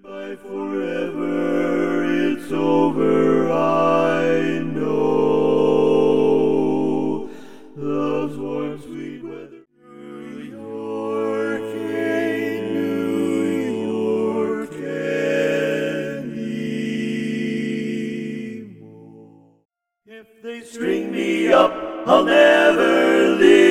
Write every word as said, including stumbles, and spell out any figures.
Goodbye forever, it's over, I know. Love's warm, sweet weather. New York, hey, New York anymore. If they string me up, I'll never leave.